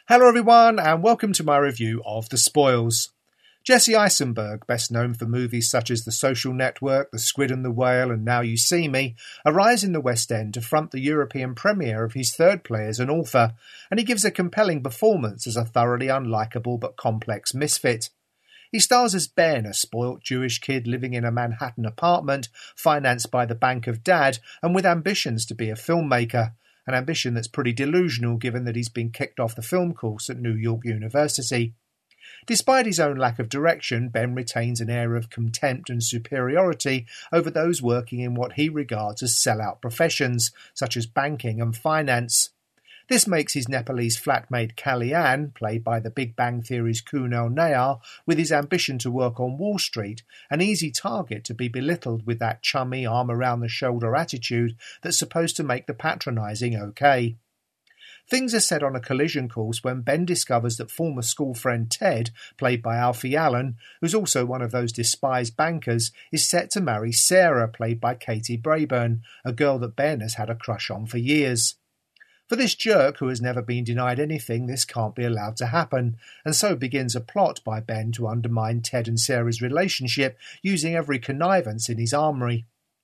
Hello everyone and welcome to my review of The Spoils. Jesse Eisenberg, best known for movies such as The Social Network, The Squid and the Whale and Now You See Me, arrives in the West End to front the European premiere of his third play as an author, and he gives a compelling performance as a thoroughly unlikable but complex misfit. He stars as Ben, a spoilt Jewish kid living in a Manhattan apartment, financed by the Bank of Dad and with ambitions to be a filmmaker. An ambition that's pretty delusional given that he's been kicked off the film course at New York University. Despite his own lack of direction, Ben retains an air of contempt and superiority over those working in what he regards as sell-out professions, such as banking and finance. This makes his Nepalese flatmate Kalyan, played by the Big Bang Theory's Kunal Nayyar, with his ambition to work on Wall Street, an easy target to be belittled with that chummy, arm-around-the-shoulder attitude that's supposed to make the patronising okay. Things are set on a collision course when Ben discovers that former school friend Ted, played by Alfie Allen, who's also one of those despised bankers, is set to marry Sarah, played by Katie Brayburn, a girl that Ben has had a crush on for years. For this jerk who has never been denied anything, this can't be allowed to happen, and so begins a plot by Ben to undermine Ted and Sarah's relationship using every connivance in his armoury.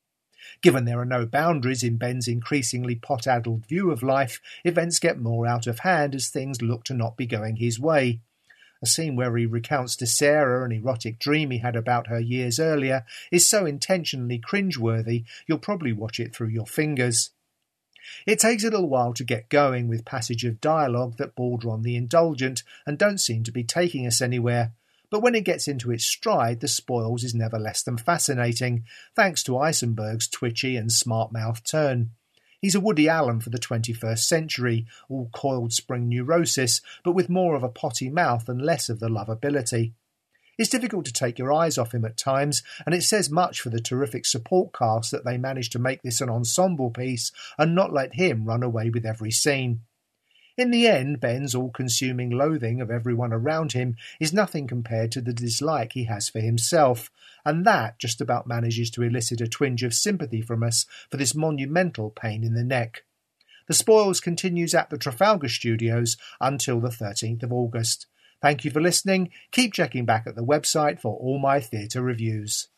Given there are no boundaries in Ben's increasingly pot-addled view of life, events get more out of hand as things look to not be going his way. A scene where he recounts to Sarah an erotic dream he had about her years earlier is so intentionally cringeworthy you'll probably watch it through your fingers. It takes a little while to get going, with passage of dialogue that border on the indulgent and don't seem to be taking us anywhere. But when it gets into its stride, The Spoils is never less than fascinating, thanks to Eisenberg's twitchy and smart-mouthed turn. He's a Woody Allen for the 21st century, all coiled spring neurosis, but with more of a potty mouth and less of the lovability. It's difficult to take your eyes off him at times, and it says much for the terrific support cast that they managed to make this an ensemble piece and not let him run away with every scene. In the end, Ben's all-consuming loathing of everyone around him is nothing compared to the dislike he has for himself, and that just about manages to elicit a twinge of sympathy from us for this monumental pain in the neck. The Spoils continues at the Trafalgar Studios until the 13th of August. Thank you for listening. Keep checking back at the website for all my theatre reviews.